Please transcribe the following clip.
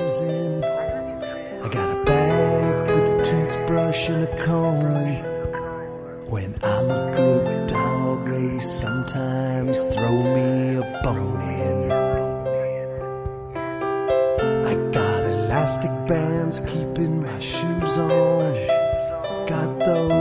using. I got a bag with a toothbrush and a comb. When I'm a good dog, they sometimes throw me a bone in. I got elastic bands keeping my shoes on. Got those